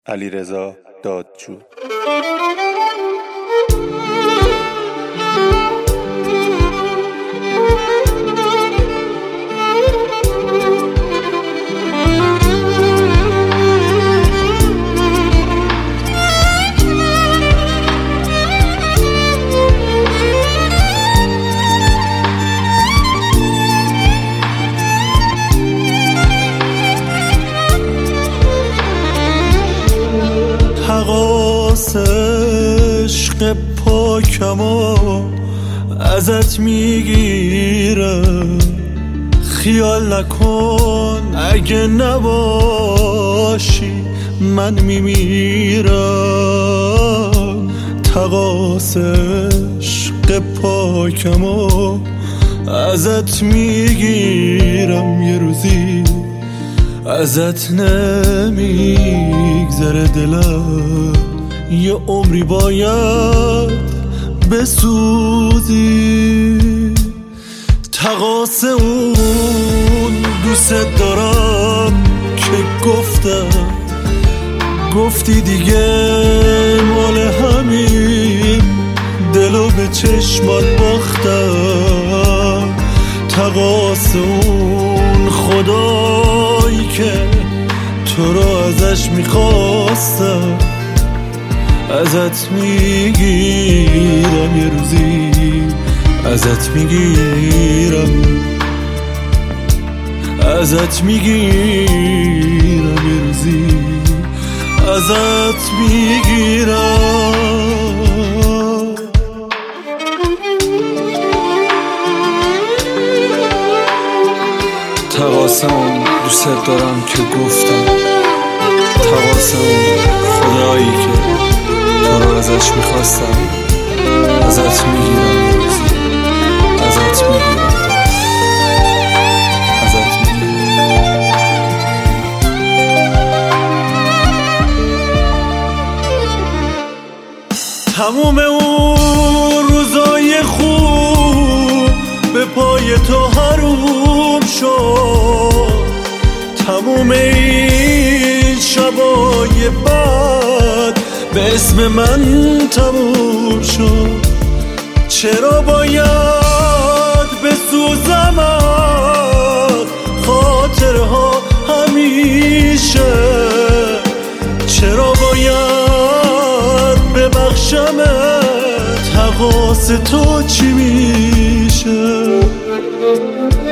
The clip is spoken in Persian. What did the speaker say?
علیرضا دادجو. تقاص عشق پاکمو ازت میگیرم، خیال نکن اگه نباشی من میمیرم. تقاص عشق پاکمو ازت میگیرم، یه روزی ازت نمیگذره دلم، یه عمری باید بسوزی. تقاص اون دوست دارم که گفتی دیگه مال همین دلو به چشمات باختم. تقاص اون خدایی که تو رو ازش میخواستم ازت میگیرم، یه روزی ازت میگیرم، یه روزی ازت میگیرم. تقاص اون دوست دارم که گفتم، تقاص اون خدایی که تو رو ازش میخواستم ازت میگیرم، یه روزی ازت میگیرم. تموم اون روزای خوب به پای تو حروم شد، تموم این شبای بد به اسم من تموم شد. چرا باید بسوزمت خاطرها همیشه، چرا باید ببخشمت؟ تقاص تو چی میشه؟